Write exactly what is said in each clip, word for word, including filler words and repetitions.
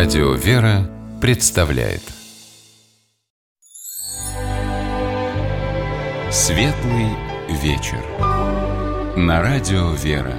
Радио «Вера» представляет Светлый вечер на Радио «Вера».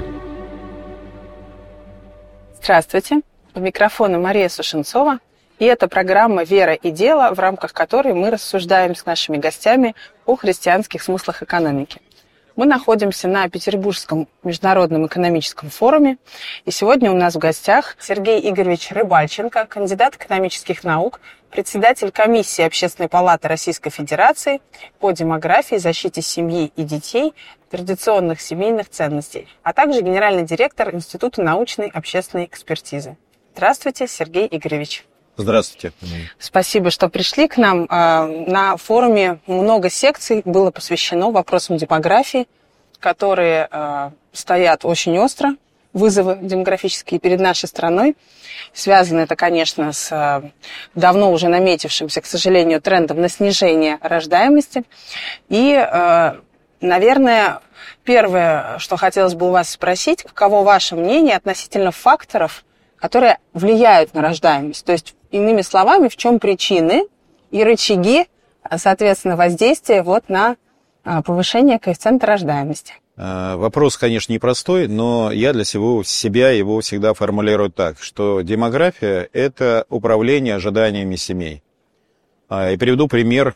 Здравствуйте, у микрофона Мария Сушенцова, и это программа «Вера и дело», в рамках которой мы рассуждаем с нашими гостями о христианских смыслах экономики. Мы находимся на Петербургском международном экономическом форуме, и сегодня у нас в гостях Сергей Игоревич Рыбальченко, кандидат экономических наук, председатель комиссии Общественной палаты Российской Федерации по демографии, защите семьи и детей, традиционных семейных ценностей, а также генеральный директор Института научной общественной экспертизы. Здравствуйте, Сергей Игоревич. Здравствуйте. Спасибо, что пришли к нам. На форуме много секций было посвящено вопросам демографии, которые стоят очень остро, вызовы демографические перед нашей страной. Связано это, конечно, с давно уже наметившимся, к сожалению, трендом на снижение рождаемости. И, наверное, первое, что хотелось бы у вас спросить, каково ваше мнение относительно факторов, которые влияют на рождаемость? То есть, иными словами, в чем причины и рычаги, соответственно, воздействия вот на повышение коэффициента рождаемости? Вопрос, конечно, непростой, но я для себя его всегда формулирую так, что демография – это управление ожиданиями семей. И приведу пример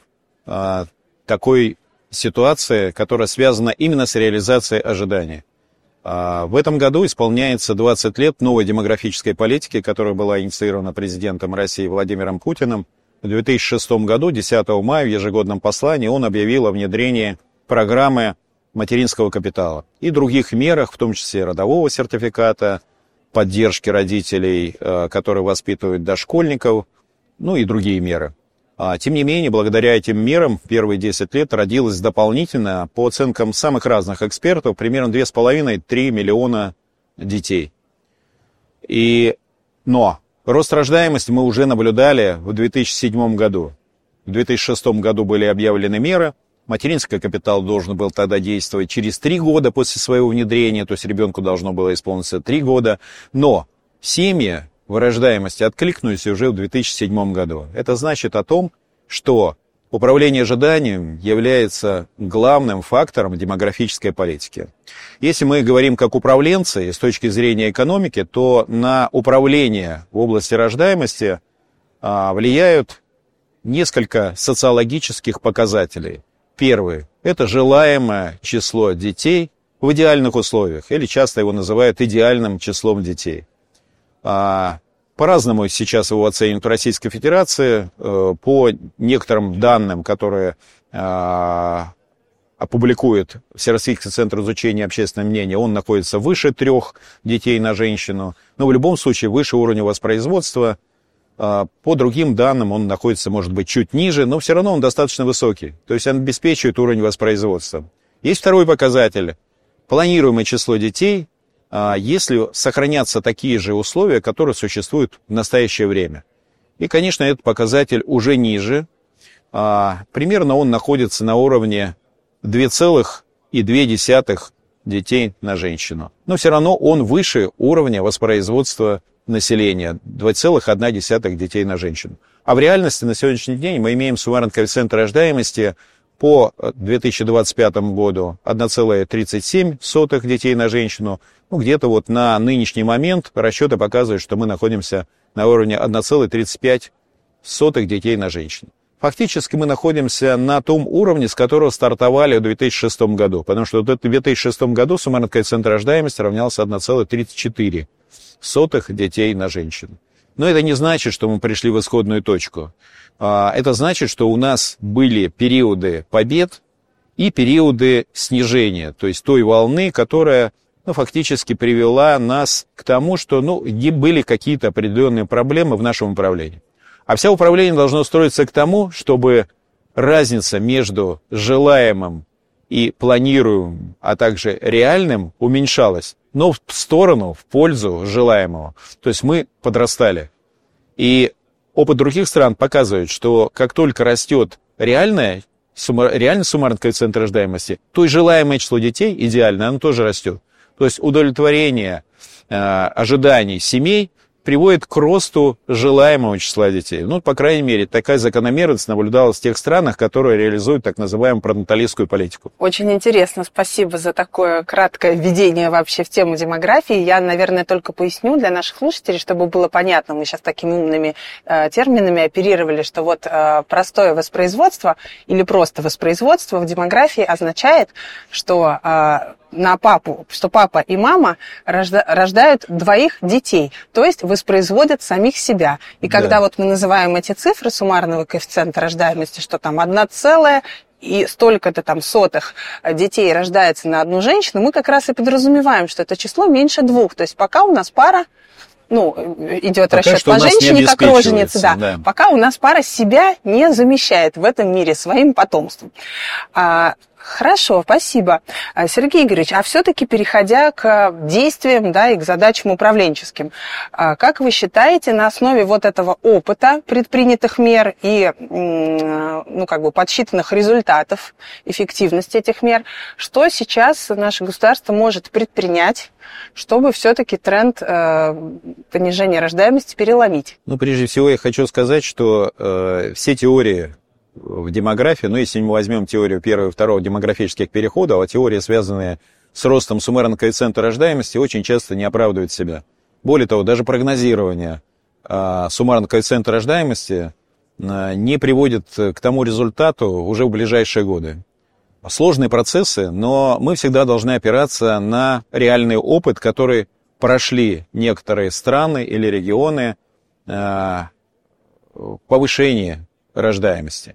такой ситуации, которая связана именно с реализацией ожиданий. В этом году исполняется двадцать лет новой демографической политики, которая была инициирована президентом России Владимиром Путиным. В две тысячи шестом году, десятого мая, в ежегодном послании он объявил о внедрении программы материнского капитала и других мерах, в том числе родового сертификата, поддержки родителей, которые воспитывают дошкольников, ну и другие меры. Тем не менее, благодаря этим мерам в первые десять лет родилось дополнительно, по оценкам самых разных экспертов, примерно две с половиной - три миллиона детей. И, но рост рождаемости мы уже наблюдали в две тысячи седьмом году. В две тысячи шестом году были объявлены меры. Материнский капитал должен был тогда действовать через три года после своего внедрения, то есть ребенку должно было исполниться три года. Но семьи в рождаемости откликнулись уже в две тысячи седьмом году. Это значит о том, что управление ожиданием является главным фактором демографической политики. Если мы говорим как управленцы с точки зрения экономики, то на управление в области рождаемости а, влияют несколько социологических показателей. Первый – это желаемое число детей в идеальных условиях, или часто его называют идеальным числом детей. По-разному сейчас его оценивают в Российской Федерации. По некоторым данным, которые опубликует Всероссийский центр изучения общественного мнения, он находится выше трех детей на женщину, но в любом случае выше уровня воспроизводства. По другим данным он находится, может быть, чуть ниже, но все равно он достаточно высокий. То есть он обеспечивает уровень воспроизводства. Есть второй показатель. Планируемое число детей, если сохранятся такие же условия, которые существуют в настоящее время. И, конечно, этот показатель уже ниже. Примерно он находится на уровне две целых две десятых детей на женщину. Но все равно он выше уровня воспроизводства населения, два целых одна десятая детей на женщину. А в реальности на сегодняшний день мы имеем суммарный коэффициент рождаемости по две тысячи двадцать пятому году одна целая тридцать семь сотых детей на женщину. Ну, где-то вот на нынешний момент расчеты показывают, что мы находимся на уровне одна целая тридцать пять сотых детей на женщину. Фактически мы находимся на том уровне, с которого стартовали в две тысячи шестом году, потому что в две тысячи шестом году суммарный коэффициент рождаемости равнялся одна целая тридцать четыре сотых детей на женщину. Но это не значит, что мы пришли в исходную точку. Это значит, что у нас были периоды побед и периоды снижения, то есть той волны, которая ну, фактически привела нас к тому, что ну, были какие-то определенные проблемы в нашем управлении. А все управление должно строиться к тому, чтобы разница между желаемым и планируемым, а также реальным уменьшалась, но в сторону, в пользу желаемого. То есть мы подрастали. И опыт других стран показывает, что как только растет реальное, реальный суммарный коэффициент рождаемости, то и желаемое число детей, идеально, оно тоже растет. То есть удовлетворение э, ожиданий семей приводит к росту желаемого числа детей. Ну, по крайней мере, такая закономерность наблюдалась в тех странах, которые реализуют так называемую пронаталистскую политику. Очень интересно. Спасибо за такое краткое введение вообще в тему демографии. Я, наверное, только поясню для наших слушателей, чтобы было понятно. Мы сейчас такими умными э, терминами оперировали, что вот э, простое воспроизводство или просто воспроизводство в демографии означает, что э, на папу, что папа и мама рожда, рождают двоих детей, то есть воспроизводят самих себя. И когда да. вот мы называем эти цифры суммарного коэффициента рождаемости, что там одна целая и столько-то там сотых детей рождается на одну женщину, мы как раз и подразумеваем, что это число меньше двух. То есть пока у нас пара, ну, идет пока расчет по женщине как роженице, да, да, пока у нас пара себя не замещает в этом мире своим потомством. Хорошо, спасибо. Сергей Игоревич, а все-таки переходя к действиям, да, и к задачам управленческим, как вы считаете, на основе вот этого опыта предпринятых мер и, ну, как бы подсчитанных результатов эффективности этих мер, что сейчас наше государство может предпринять, чтобы все-таки тренд э, понижения рождаемости переломить? Ну, прежде всего, я хочу сказать, что э, все теории в демографии, ну, если мы возьмем теорию первого и второго демографических переходов, а теории, связанные с ростом суммарного коэффициента рождаемости, очень часто не оправдывают себя. Более того, даже прогнозирование э, суммарного коэффициента рождаемости э, не приводит к тому результату уже в ближайшие годы. Сложные процессы, но мы всегда должны опираться на реальный опыт, который прошли некоторые страны или регионы э, повышения рождаемости.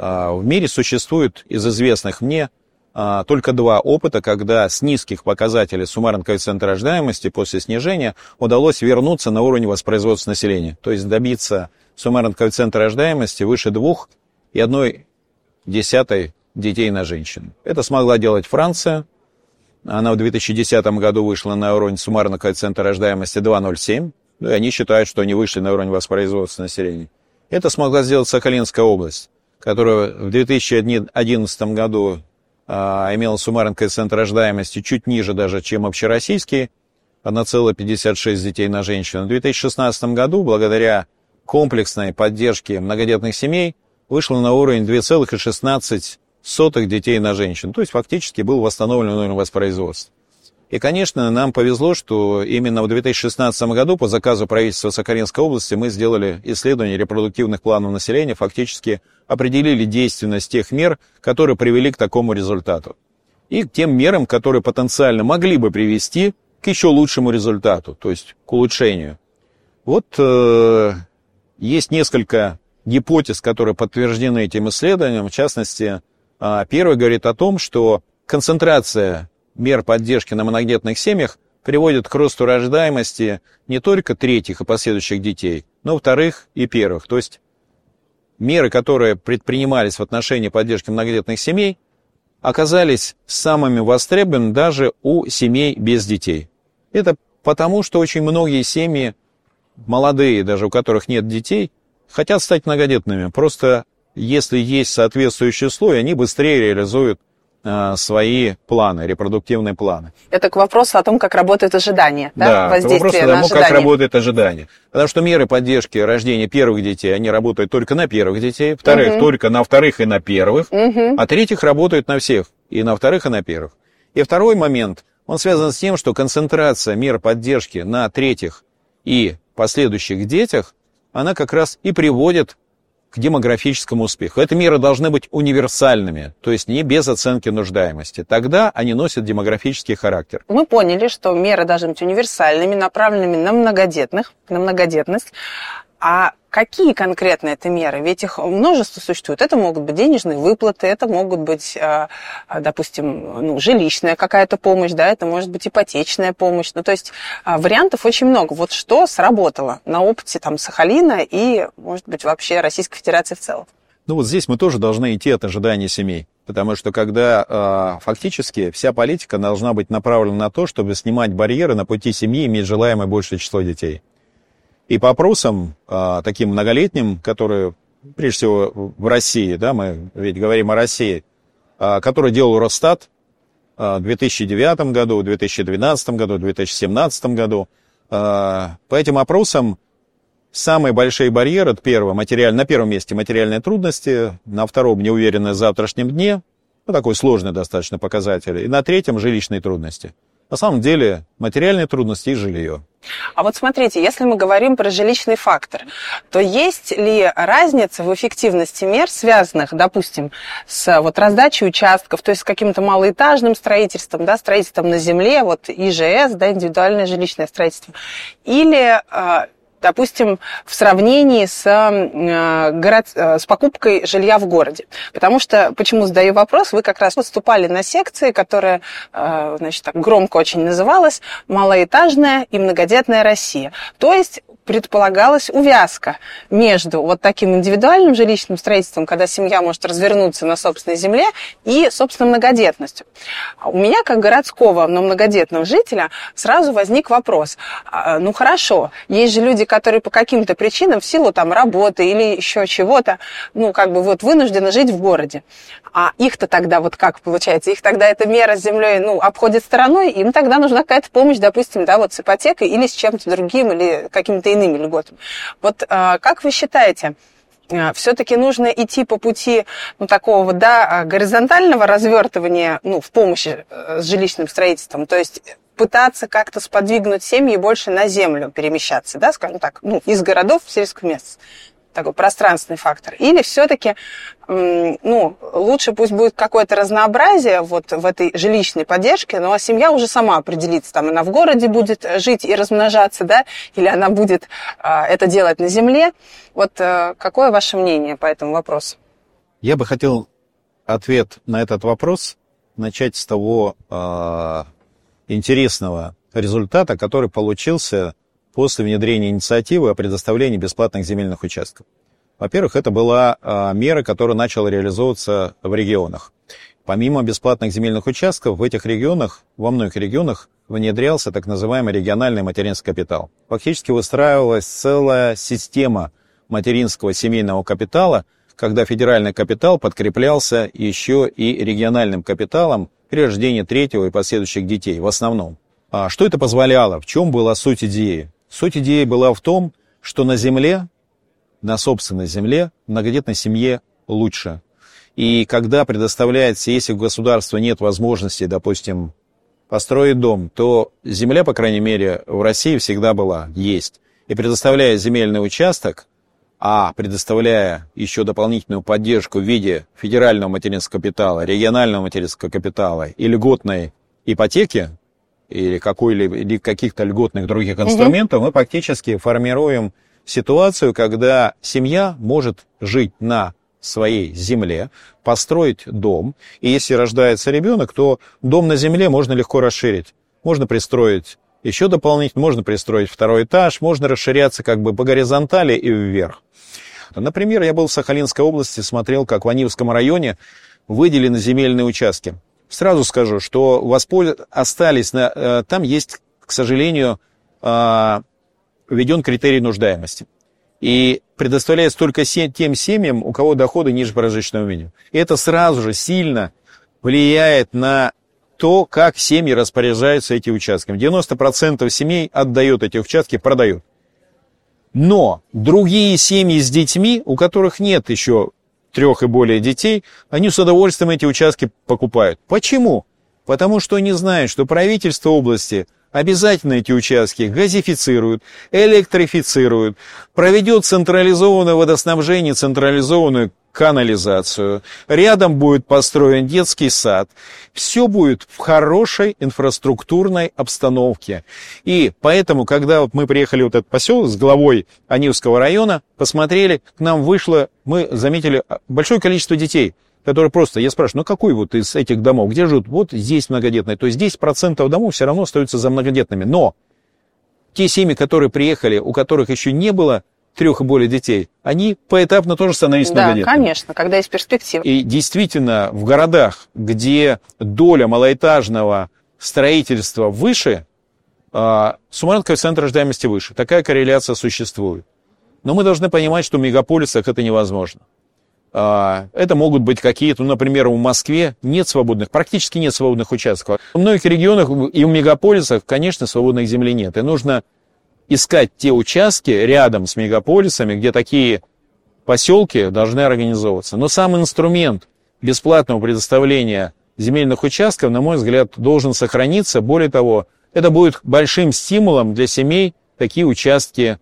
В мире существует из известных мне только два опыта, когда с низких показателей суммарного коэффициента рождаемости после снижения удалось вернуться на уровень воспроизводства населения, то есть добиться суммарного коэффициента рождаемости выше двух и одной десятой детей на женщину. Это смогла делать Франция. Она в две тысячи десятом году вышла на уровень суммарного коэффициента рождаемости два целых ноль семь, и они считают, что они вышли на уровень воспроизводства населения. Это смогла сделать Сахалинская область, которая в две тысячи одиннадцатом году а, имела суммарный коэффициент рождаемости чуть ниже даже, чем общероссийский, одна целая пятьдесят шесть детей на женщину. В две тысячи шестнадцатом году, благодаря комплексной поддержке многодетных семей, вышла на уровень две целых шестнадцать сотых детей на женщину. То есть фактически был восстановлен уровень воспроизводства. И, конечно, нам повезло, что именно в две тысячи шестнадцатом году по заказу правительства Сахалинской области мы сделали исследование репродуктивных планов населения, фактически определили действенность тех мер, которые привели к такому результату. И к тем мерам, которые потенциально могли бы привести к еще лучшему результату, то есть к улучшению. Вот э, есть несколько гипотез, которые подтверждены этим исследованием. В частности, э, первый говорит о том, что концентрация мер поддержки на многодетных семьях приводит к росту рождаемости не только третьих и последующих детей, но вторых и первых. То есть меры, которые предпринимались в отношении поддержки многодетных семей, оказались самыми востребованными даже у семей без детей. Это потому, что очень многие семьи, молодые, даже у которых нет детей, хотят стать многодетными. Просто если есть соответствующие условия, они быстрее реализуют свои планы, репродуктивные планы. Это к вопросу о том, как работает ожидание, да? Да, воздействие к вопросу на о том, ожидание. как работает ожидание. Потому что меры поддержки рождения первых детей, они работают только на первых детей, вторых угу. только на вторых и на первых, угу. а третьих работают на всех, и на вторых, и на первых. И второй момент, он связан с тем, что концентрация мер поддержки на третьих и последующих детях, она как раз и приводит к демографическому успеху. Эти меры должны быть универсальными, то есть не без оценки нуждаемости. Тогда они носят демографический характер. Мы поняли, что меры должны быть универсальными, направленными на многодетных, на многодетность. А какие конкретно это меры? Ведь их множество существует. Это могут быть денежные выплаты, это могут быть, допустим, ну, жилищная какая-то помощь, да, это может быть ипотечная помощь. Ну, то есть вариантов очень много. Вот что сработало на опыте там, Сахалина и, может быть, вообще Российской Федерации в целом? Ну, вот здесь мы тоже должны идти от ожиданий семей. Потому что когда э, фактически вся политика должна быть направлена на то, чтобы снимать барьеры на пути семьи и иметь желаемое большее число детей. И по опросам, э, таким многолетним, которые, прежде всего, в России, да, мы ведь говорим о России, э, который делал Росстат э, в две тысячи девятом году, в две тысячи двенадцатом году, в две тысячи семнадцатом году, По этим опросам самые большие барьеры, это первое, материаль, на первом месте материальные трудности, на втором неуверенность в завтрашнем дне, ну, такой сложный достаточно показатель, и на третьем жилищные трудности. На самом деле материальные трудности и жилье. А вот смотрите, если мы говорим про жилищный фактор, то есть ли разница в эффективности мер, связанных, допустим, с вот раздачей участков, то есть с каким-то малоэтажным строительством, да, строительством на земле, вот ИЖС, да, индивидуальное жилищное строительство, или, допустим, в сравнении с, э, город, э, с покупкой жилья в городе. Потому что, почему задаю вопрос, вы как раз выступали на секции, которая, э, значит, так громко очень называлась «Малоэтажная и многодетная Россия». То есть предполагалась увязка между вот таким индивидуальным жилищным строительством, когда семья может развернуться на собственной земле, и, собственно, многодетностью. У меня, как городского, но многодетного жителя, сразу возник вопрос. Ну, хорошо, есть же люди, которые по каким-то причинам, в силу там работы или еще чего-то, ну, как бы вот вынуждены жить в городе. А их-то тогда вот как получается? Их тогда эта мера с землей, ну, обходит стороной, им тогда нужна какая-то помощь, допустим, да, вот с ипотекой или с чем-то другим, или какими-то иными льготами. Вот как вы считаете, все-таки нужно идти по пути, ну, такого вот, да, горизонтального развертывания, ну, в помощи с жилищным строительством, то есть пытаться как-то сподвигнуть семьи больше на землю перемещаться, да, скажем так, ну, из городов в сельскую местность. Такой пространственный фактор. Или все-таки, ну, лучше пусть будет какое-то разнообразие вот в этой жилищной поддержке, но семья уже сама определится, там она в городе будет жить и размножаться, да, или она будет а, это делать на земле. Вот а, какое ваше мнение по этому вопросу? Я бы хотел ответ на этот вопрос начать с того а, интересного результата, который получился после внедрения инициативы о предоставлении бесплатных земельных участков. Во-первых, это была а, мера, которая начала реализовываться в регионах. Помимо бесплатных земельных участков, в этих регионах, во многих регионах, внедрялся так называемый региональный материнский капитал. Фактически выстраивалась целая система материнского семейного капитала, когда федеральный капитал подкреплялся еще и региональным капиталом при рождении третьего и последующих детей в основном. А что это позволяло? В чем была суть идеи? Суть идеи была в том, что на земле, на собственной земле, многодетной семье лучше. И когда предоставляется, если у государства нет возможности, допустим, построить дом, то земля, по крайней мере, в России всегда была, есть. И предоставляя земельный участок, а предоставляя еще дополнительную поддержку в виде федерального материнского капитала, регионального материнского капитала и льготной ипотеки, или, какой-либо, или каких-то льготных других инструментов, угу. мы фактически формируем ситуацию, когда семья может жить на своей земле, построить дом, и если рождается ребенок, то дом на земле можно легко расширить. Можно пристроить еще дополнительно, можно пристроить второй этаж, можно расширяться как бы по горизонтали и вверх. Например, я был в Сахалинской области, смотрел, как в Анивском районе выделены земельные участки. Сразу скажу, что воспольз... остались, на... там есть, к сожалению, введен критерий нуждаемости. И предоставляется только тем семьям, у кого доходы ниже прожиточного минимума. И это сразу же сильно влияет на то, как семьи распоряжаются этими участками. девяносто процентов семей отдают эти участки, продают. Но другие семьи с детьми, у которых нет еще трех и более детей, они с удовольствием эти участки покупают. Почему? Потому что они знают, что правительство области обязательно эти участки газифицируют, электрифицируют, проведет централизованное водоснабжение, централизованную канализацию, рядом будет построен детский сад. Все будет в хорошей инфраструктурной обстановке. И поэтому, когда вот мы приехали в вот этот поселок с главой Анивского района, посмотрели, к нам вышло, мы заметили большое количество детей, которые просто, я спрашиваю, ну какой вот из этих домов, где живут? Вот здесь многодетные. То есть десять процентов домов все равно остаются за многодетными. Но те семьи, которые приехали, у которых еще не было трех и более детей, они поэтапно тоже становились да, многодетными. Да, конечно, когда есть перспектива. И действительно, в городах, где доля малоэтажного строительства выше, суммарный коэффициент рождаемости выше. Такая корреляция существует. Но мы должны понимать, что в мегаполисах это невозможно. Это могут быть какие-то, ну, например, в Москве нет свободных, практически нет свободных участков. В многих регионах и в мегаполисах, конечно, свободных земли нет. И нужно искать те участки рядом с мегаполисами, где такие поселки должны организовываться. Но сам инструмент бесплатного предоставления земельных участков, на мой взгляд, должен сохраниться. Более того, это будет большим стимулом для семей такие участки,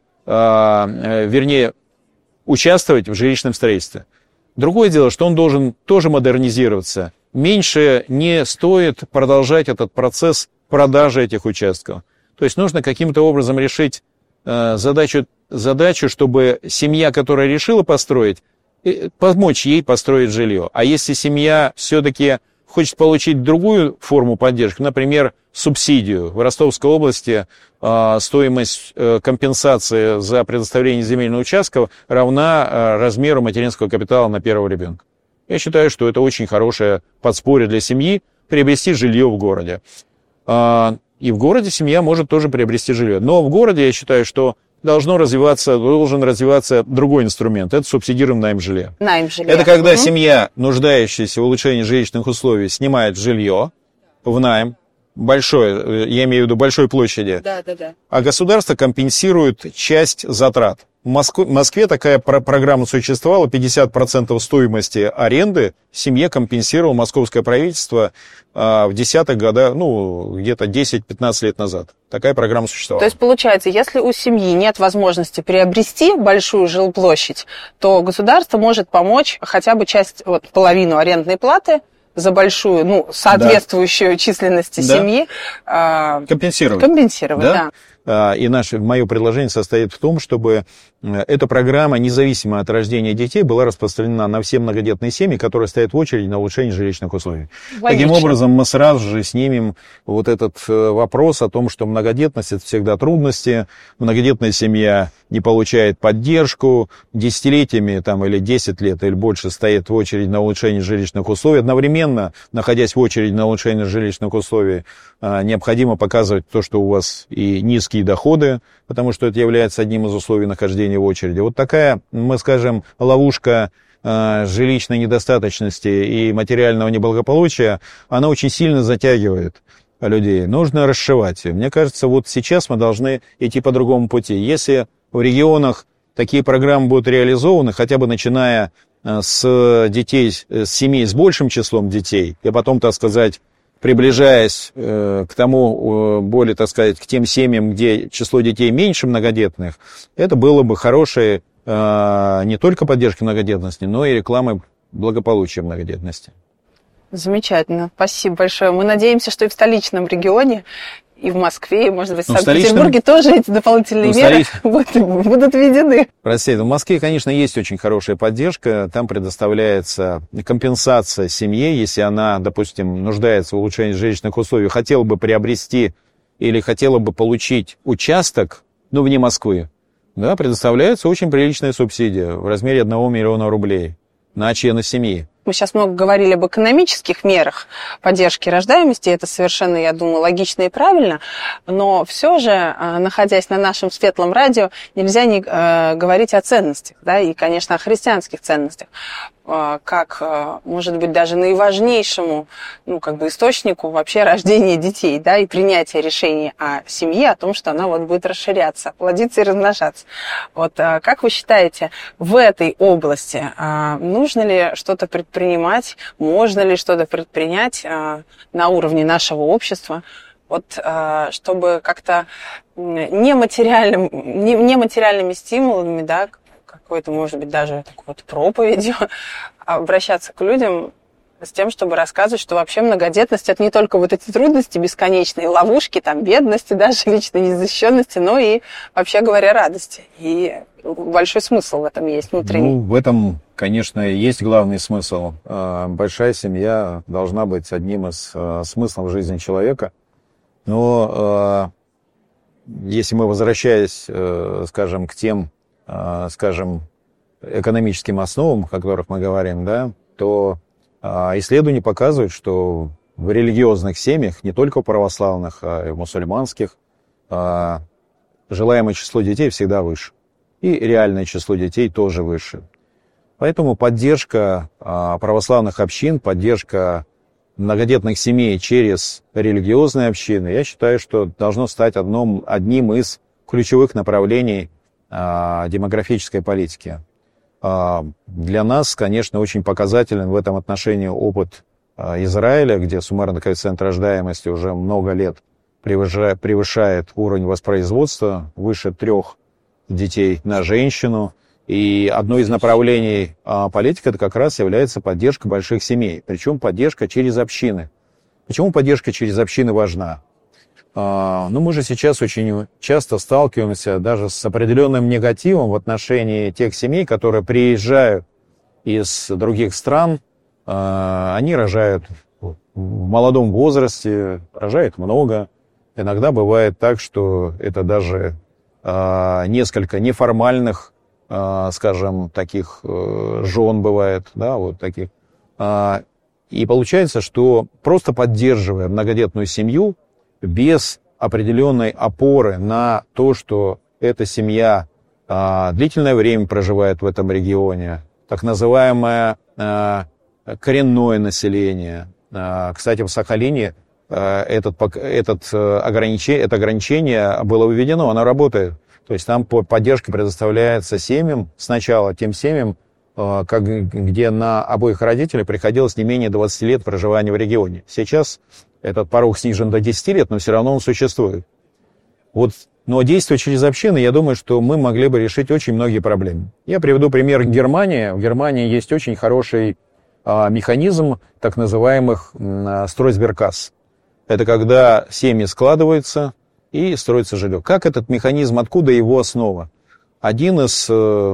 э, вернее, участвовать в жилищном строительстве. Другое дело, что он должен тоже модернизироваться. Меньше не стоит продолжать этот процесс продажи этих участков. То есть нужно каким-то образом решить э, задачу, задачу, чтобы семья, которая решила построить, э, помочь ей построить жилье. А если семья все-таки хочет получить другую форму поддержки, например, субсидию. В Ростовской области э, стоимость э, компенсации за предоставление земельных участков равна э, размеру материнского капитала на первого ребенка. Я считаю, что это очень хорошее подспорье для семьи приобрести жилье в городе. Э, и в городе семья может тоже приобрести жилье. Но в городе я считаю, что должно развиваться, должен развиваться другой инструмент. Это субсидируемый найм жилья. Найм жилья. Это когда угу. семья, нуждающаяся в улучшении жилищных условий, снимает жилье в найм, большое, я имею в виду большой площади, да, да, да. а государство компенсирует часть затрат. В Москве, в Москве такая про- программа существовала, пятьдесят процентов стоимости аренды семье компенсировало московское правительство а, в десятых годах, ну, где-то десять-пятнадцать лет назад. Такая программа существовала. То есть, получается, если у семьи нет возможности приобрести большую жилплощадь, то государство может помочь хотя бы часть, вот, половину арендной платы за большую, ну, соответствующую да. численности да. семьи а, компенсировать. Компенсировать, да. да. И наше, мое предложение состоит в том, чтобы эта программа, независимо от рождения детей, была распространена на все многодетные семьи, которые стоят в очереди на улучшение жилищных условий. Логично. Таким образом, мы сразу же снимем вот этот вопрос о том, что многодетность – это всегда трудности, многодетная семья не получает поддержку, десятилетиями там, или десять лет или больше стоит в очереди на улучшение жилищных условий. Одновременно, находясь в очереди на улучшение жилищных условий, необходимо показывать то, что у вас и низкие доходы, потому что это является одним из условий нахождения в очереди. Вот такая, мы скажем, ловушка э, жилищной недостаточности и материального неблагополучия, она очень сильно затягивает людей. Нужно расшивать. Мне кажется, вот сейчас мы должны идти по другому пути. Если в регионах такие программы будут реализованы, хотя бы начиная с детей, с семей с большим числом детей, и потом, так сказать, приближаясь э, к тому, э, более, так сказать, к тем семьям, где число детей меньше многодетных, это было бы хорошей э, не только поддержки многодетности, но и рекламы благополучия многодетности. Замечательно. Спасибо большое. Мы надеемся, что и в столичном регионе, и в Москве, и, может быть, в ну, Санкт-Петербурге тоже эти дополнительные ну, меры будут, будут введены. Простите, в Москве, конечно, есть очень хорошая поддержка. Там предоставляется компенсация семье, если она, допустим, нуждается в улучшении жилищных условий, хотела бы приобрести или хотела бы получить участок, ну, вне Москвы, да, предоставляется очень приличная субсидия в размере одного миллиона рублей на члена семьи. Мы сейчас много говорили об экономических мерах поддержки рождаемости, это совершенно, я думаю, логично и правильно, но все же, находясь на нашем светлом радио, нельзя не э, говорить о ценностях, да, и, конечно, о христианских ценностях, э, как, э, может быть, даже наиважнейшему, ну, как бы источнику вообще рождения детей, да, и принятия решения о семье, о том, что она вот будет расширяться, плодиться и размножаться. Вот э, как вы считаете, в этой области э, нужно ли что-то предпринимать? Принимать, можно ли что-то предпринять э, на уровне нашего общества, вот, э, чтобы как-то нематериальным, не, нематериальными стимулами, да, какой-то, может быть, даже такой вот проповедью обращаться к людям с тем, чтобы рассказывать, что вообще многодетность – это не только вот эти трудности, бесконечные ловушки, там, бедности, даже личной незащищенности, но и, вообще говоря, радости. И большой смысл в этом есть внутренний. Ну, в этом, конечно, есть главный смысл. Большая семья должна быть одним из смыслов жизни человека. Но если мы, возвращаясь, скажем, к тем, скажем, экономическим основам, о которых мы говорим, да, то исследования показывают, что в религиозных семьях, не только в православных, а и в мусульманских, желаемое число детей всегда выше. И реальное число детей тоже выше. Поэтому поддержка православных общин, поддержка многодетных семей через религиозные общины, я считаю, что должно стать одном, одним из ключевых направлений а, демографической политики. А, для нас, конечно, очень показателен в этом отношении опыт а, Израиля, где суммарный коэффициент рождаемости уже много лет превышает, превышает уровень воспроизводства, выше трех детей на женщину. И одно из направлений а, политики это как раз является поддержка больших семей, причем поддержка через общины. Почему поддержка через общины важна? А, ну, мы же сейчас очень часто сталкиваемся даже с определенным негативом в отношении тех семей, которые приезжают из других стран. А, они рожают в молодом возрасте, рожают много. Иногда бывает так, что это даже а, несколько неформальных, а, скажем, таких а, жен бывает, да, вот таких. А, и получается, что просто поддерживая многодетную семью, без определенной опоры на то, что эта семья а, длительное время проживает в этом регионе, так называемое а, коренное население. А, кстати, в Сахалине а, этот, этот, ограничение, это ограничение было введено, оно работает. То есть там поддержка предоставляется семьям, сначала тем семьям, а, как, где на обоих родителей приходилось не менее двадцати лет проживания в регионе. Сейчас этот порог снижен до десяти лет, но все равно он существует. Вот, но действуя через общины, я думаю, что мы могли бы решить очень многие проблемы. Я приведу пример Германии. В Германии есть очень хороший а, механизм так называемых а, стройсберкасс. Это когда семьи складываются и строится жилье. Как этот механизм, откуда его основа? Один из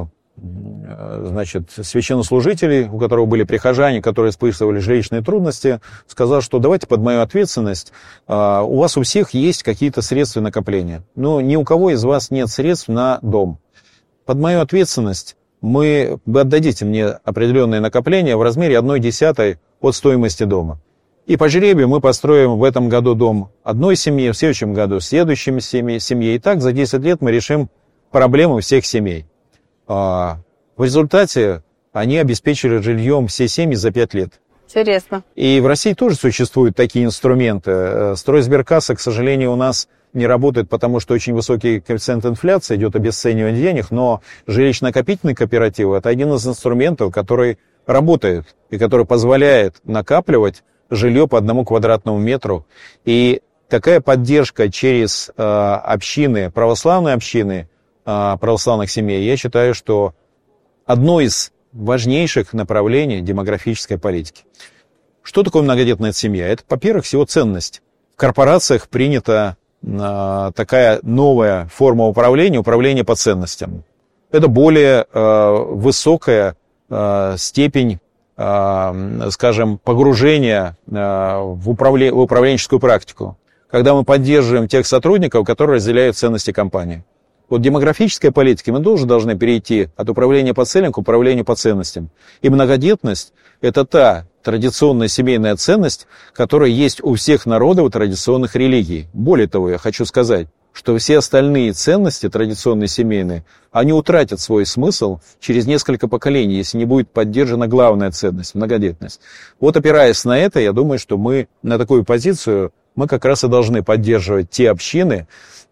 значит, священнослужителей, у которого были прихожане, которые испытывали жилищные трудности, сказал, что давайте под мою ответственность, у вас у всех есть какие-то средства накопления, но ни у кого из вас нет средств на дом. Под мою ответственность мы, вы отдадите мне определенные накопления в размере одной десятой от стоимости дома. И по жребию мы построим в этом году дом одной семьи, в следующем году следующей семье. И так за десять лет мы решим проблемы всех семей. В результате они обеспечили жильем все семьи за пять лет. Интересно. И в России тоже существуют такие инструменты. Стройсберкасса, к сожалению, у нас не работает, потому что очень высокий коэффициент инфляции, идет обесценивание денег, но жилищно-накопительный кооператив – это один из инструментов, который работает и который позволяет накапливать жилье по одному квадратному метру. И такая поддержка через э, общины, православные общины, православных семей, я считаю, что одно из важнейших направлений демографической политики. Что такое многодетная семья? Это, во-первых, всего ценность. В корпорациях принята а, такая новая форма управления, управление по ценностям. Это более а, высокая а, степень, а, скажем, погружения а, в, управле, в управленческую практику, когда мы поддерживаем тех сотрудников, которые разделяют ценности компании. Вот демографической политике мы тоже должны перейти от управления по целям к управлению по ценностям. И многодетность – это та традиционная семейная ценность, которая есть у всех народов и традиционных религий. Более того, я хочу сказать, что все остальные ценности, традиционные семейные, они утратят свой смысл через несколько поколений, если не будет поддержана главная ценность – многодетность. Вот опираясь на это, я думаю, что мы на такую позицию, мы как раз и должны поддерживать те общины,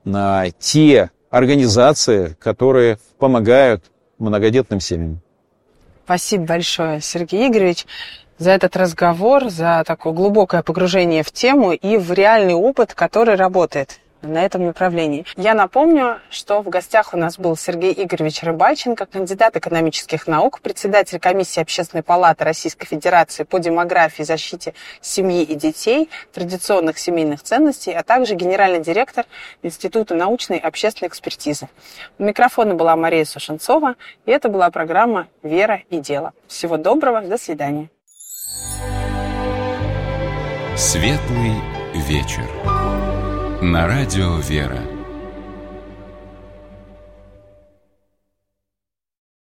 те организации, которые помогают многодетным семьям. Спасибо большое, Сергей Игоревич, за этот разговор, за такое глубокое погружение в тему и в реальный опыт, который работает на этом направлении. Я напомню, что в гостях у нас был Сергей Игоревич Рыбальченко, кандидат экономических наук, председатель комиссии Общественной палаты Российской Федерации по демографии, защите семьи и детей, традиционных семейных ценностей, а также генеральный директор Института научной и общественной экспертизы. У микрофона была Мария Сушенцова, и это была программа «Вера и дело». Всего доброго, до свидания. Светлый вечер. На радио «Вера».